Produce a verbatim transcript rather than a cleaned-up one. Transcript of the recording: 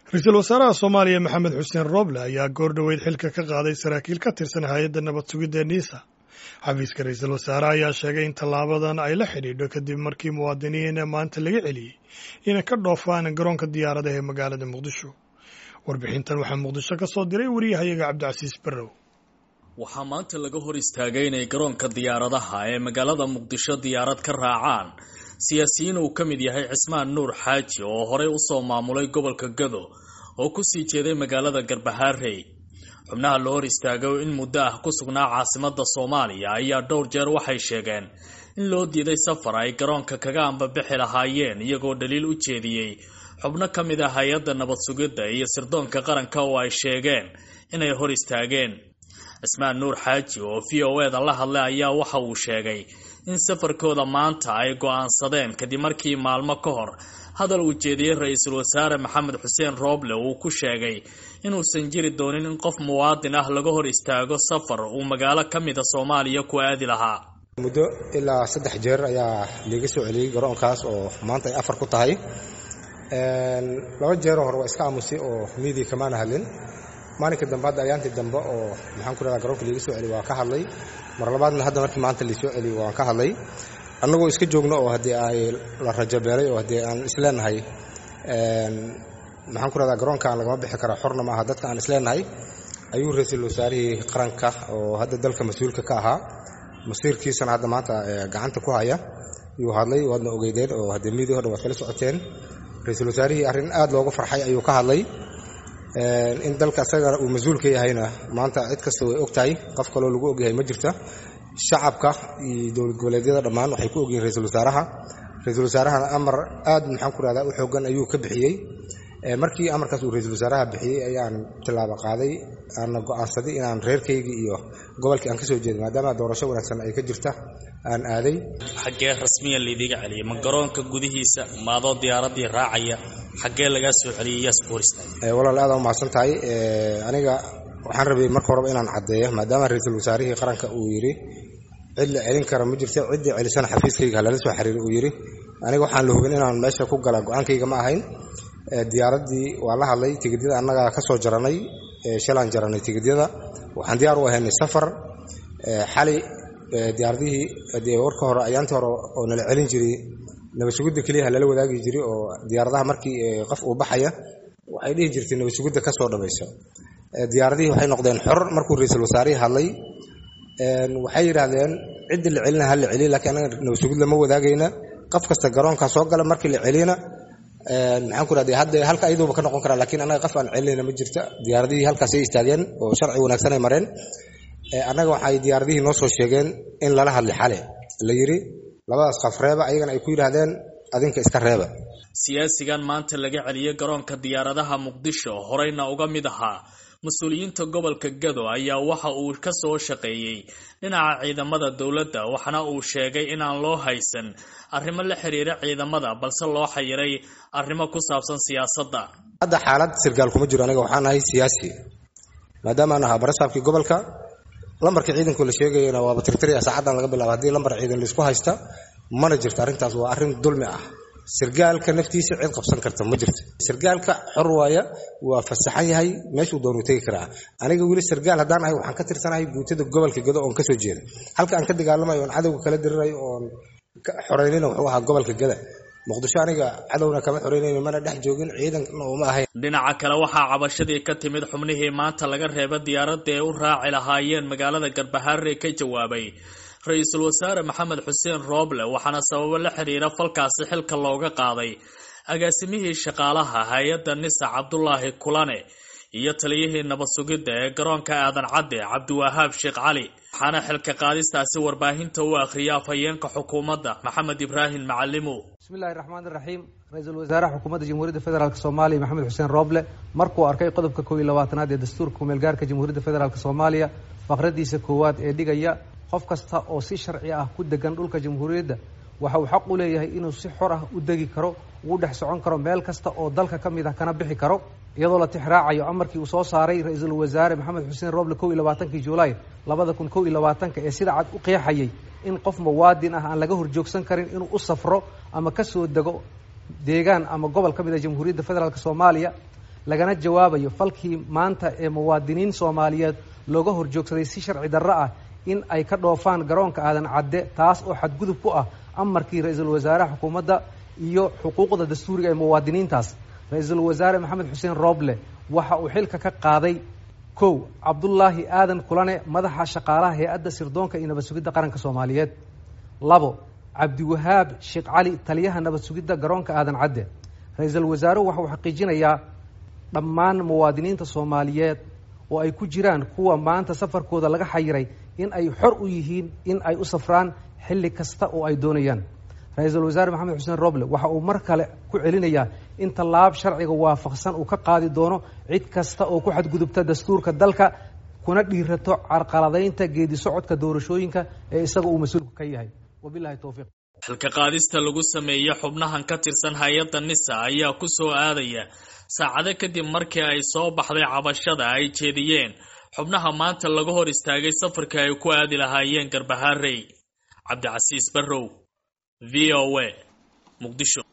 Ra'iisul Wasaaraha Soomaaliya Maxamed Xuseen Roble ayaa goor dhaweyd xilka ka qaaday saraakiil ka tirsan hay'adda nabad sugidda NISA. Xafiiska Ra'iisul Wasaaraha ayaa sheegay in tallaabadan ay la xidhiidho kadib markii muwaadiniin maanta laga celiyey inay ka dhoofaan garoonka diyaaradaha ee magaalada Muqdisho. Warbixintan waxaa Muqdisho ka soo diray wariyahayaga Cabdicasiis Barrow. waxaa maanta laga hor istaagay inay garoonka diyaaradaha ee magaalada Muqdisho diyaarad ka raacaan siyaasiyiin uu ka mid yahay Cismaan Nuur Xaaji oo horey u soo maamulay gobolka Gado oo ku sii jeeday magaalada Garbaharey. xubnaha loo hor istaagay in muddo ah ku sugnaa caasimadda Soomaaliya ayaa dhowr jeer waxay sheegeen in loo diiday safar ay garoonka kaga ambabixi lahaayeen iyagoo dhaliil u jeediyey xubno ka mid ah hay'adda nabad sugidda iyo sirdoonka qaranka oo ay sheegeen inay hor istaageen. Cismaan Nuur Xaaji oo V O A da la hadlay ayaa waxa uu sheegay in safarkooda maanta ay go'aansadeen kadib markii maalmo ka hor hadal uu jeediyey Ra'iisul Wasaare Maxamed Xuseen Roble uu ku sheegay inuusan jiri doonin in qof muwaadin ah laga hor istaago safar uu magaalo ka mid ah Soomaaliya ku aadi lahaa. muddo ilaa saddex jeer ayaa laga soo celiyay garoonkaas oo maanta ay afar ku tahay een laba jeer hore waa iska aamusay oo media kama hadlin. maalinka dambe hadda ayaantii dambe oo maxaan ku radaa garoonka laga soo celiyay waa ka hadlay mar labaadna hadda markii maanta la soo celiyay waan ka hadlay annagoo iska joogno oo hadii ay la rajabeelay oo hadii aan isleenahay een maxaan ku radaa garoonka laga bixi karo xorna ma aha dadka aan isleenahay ayuu Ra'iisul Wasaarihii qaranka oo hadda dalka mas'uulka ka ahaa masiirkiisana hadda maanta gacanta ku haya iyo hadlay wadna ogeydeen oo hadii media hore waa kala socoteen. Ra'iisul Wasaarihii arrin aad looga farxay ayuu ka hadlay in dalka asaga uu mas'uul ka yahayna maanta cid kasta way ogtahay qof kale oo lagu ogyahay ma jirta. shacabka iyo dowlad goboleedyada dhammaan waxay ku ogyihiin Ra'iisul Wasaaraha Ra'iisul Wasaaraha amar aad maxaan ku radaa u xoogan ayuu ka bixiyay. markii amarkaas uu Ra'iisul Wasaaraha bixiyay ayaan tilaabo qaaday aan go'aansaday inaan reerkayga iyo gobolkii aan ka soo jeedo maadaama doorasho wanaagsan ay ka jirta aan aaday. xagee rasmiyan liidiga celiyay ma garoonka gudihiisa maadoo diyaaradii raacaya xagee laga soo celiyay yasboorista ee walaal aad u mahadsan tahay ee aniga waxaan rabay marka hore inaan cadeeyo maadaama Ra'iisul Wasaarihii qaranka uu yiri cid la celin kara ma jirto cid celisan xafiiskayga la soo xiriiray uu yiri aniga waxaan la hubin inaan meesha ku gala go'aankayga ma ahayn. diyaaradii waa la hadlay tigidhada annaga ka soo jaranay shalan jaranay tigidhada waxaan diyaar u ahaynay safar xali diyaaradii hadii warka hore ayaantii hore oo nala celin jiray nabad sugidda kaliya la wadaagi jiray oo diyaaradaha markii qof uu baxaya waxay dhihi jirtay nabad sugidda ka soo dhamayso. diyaaradii waxay noqdeen xor markuu Ra'iisul Wasaarihi hadlay een waxay yiraahdeen cid la celina hal la celiyo laakiin anaga nabad sugid lama wadaagayna qof kasta garoonka soo gala markii la celina een maxaan ku raadiyay hadda halka ayadoo ka noqon kara laakiin anaga qof aan celinayna ma jirta. diyaaradii halkaas ay istaageen oo sharci wanaagsan ay mareen ee anaga waxay diyaaradii noo soo sheegeen in lala hadlay xalay la yiri labadaas qof reeba ayagana ay ku yiraahdeen adinka iska reeba. siyaasigan maanta laga celiyay garoonka diyaaradaha Muqdisho horeyna uga mid ahaa mas'uuliyiinta gobolka Gado ayaa waxa uu ka soo shaqeeyay dhinaca ciidamada dawladda waxana uu sheegay in aan loo haysan arrimo la xiriira ciidamada balse loo xayiray arrimo ku saabsan siyaasadda. hadda xaalad sirgaal kuma jiro aniga waxaan ahay siyaasi maadaama aan ahaa barasaabkii gobolka lambarka ciidanku la sheegayna waa tirtiriya saacadan laga bilaabo hadii lambar ciidan la isku haysta mana jirto arrintaas waa arrin dulmi ah. sirgaalka naftiisa cid qabsan karta ma jirto. sirgaalka xor waaya waa fasaxan yahay meeshuu doonuu tagi karaa. aniga wili sirgaal hadaan ahay waxaan ka tirsanahay guutada gobolka Gado oo ka soo jeedo halka aan ka dagaalamayo oo cadawga kala diriray oo xoreynayna wuxuu ahaa gobolka Gado. Muqdisho aniga cadawna kama xoreynayno mana dhex joogin ciidanna uma ahay. dhinaca kale waxaa cabashadii ka timid xubnihii maanta laga reebay diyaaradda ee u raaci lahaayeen magaalada Garbaharey ka jawaabay Ra'iisul Wasaare Maxamed Xuseen Roble waxaana sababo la xiriira falkaasi xilka looga qaaday agaasimihii shaqaalaha hay'adda NISA Cabdullaahi Kulane iyo taliyihii nabad sugidda ee garoonka Aadan Cadde Cabdiwahaab Sheekh Cali. waxaana xilka qaadistaasi warbaahinta u akhriyay afhayeenka xukuumadda Maxamed Ibraahin Macallimo. bismillaahir rahmaanir rahiim. Ra'iisul Wasaaraha Xukuumadda Jamhuuriyadda Federaalka Soomaaliya Maxamed Xuseen Roble markuu arkay qodobka kow iyo labaatanaad ee dastuurka meelgaarka Jamhuuriyadda Federaalka Soomaaliya faqradiisa koowaad ee dhigaya qof kasta oo si sharci ah ku degan dhulka jamhuuriyadda waxa uu xaq u leeyahay inuu si xor ah u degi karo uu dhex socon karo meel kasta oo dalka ka mid ah kana bixi karo iyadoo la tixraacayo amarkii uu soo saaray Ra'iisul Wasaare Maxamed Xuseen Roble kow iyo labaatankii Juulaay labada kun kow iyo labaatanka ee sida cad u qeexayay in qof muwaadin ah aan laga horjoogsan karin inuu u safro ama ka soo dego deegaan ama gobol ka mid ah Jamhuuriyadda Federaalka Soomaaliya lagana jawaabayo falkii maanta ee muwaadiniin Soomaaliyeed looga horjoogsaday si sharci darro ah in ay ka dhoofaan garoonka aadan cadde taas oo xadgudub ku ah amarkii ra'iisul wasaaraha xukuumadda iyo xuquuqda dastuuriga ee muwaadiniintaas. ra'iisul wasaare Maxamed Xuseen Roble waxa uu xilka ka qaaday kow Cabdullaahi Aadan Kulane madaxa shaqaalaha hay'adda sirdoonka iyo nabad sugidda qaranka Soomaaliyeed. labo Cabdiwahaab Sheekh Cali taliyaha nabad sugidda garoonka aadan cadde. ra'iisul wasaaruhu waxa uu xaqiijinayaa dhammaan muwaadiniinta Soomaaliyeed oo ay ku jiraan kuwa maanta safarkooda laga xayiray in ay xor u yihiin in ay u safraan xilli kasta oo ay doonayaan. ra'iisul wasaare Maxamed Xuseen Roble waxa uu mar kale ku celinayaa in tallaab sharciga waafaqsan uu ka qaadi doono cid kasta oo ku xadgudubta dastuurka dalka kuna dhiirato carqaladaynta geedi socodka doorashooyinka ee isaga uu mas'uulka ka yahay. wabillahi tawfiiq. xilka qaadista lagu sameeyay xubnahan ka tirsan hay'adda nisa ayaa ku soo aadaya saacado kadib markii ay soo baxday cabashada ay jeediyeen xubnaha maanta laga hor istaagay safarka ay ku aadi lahaayeen Garbaharey. Cabdicasiis Barrow, V O A, Muqdisho.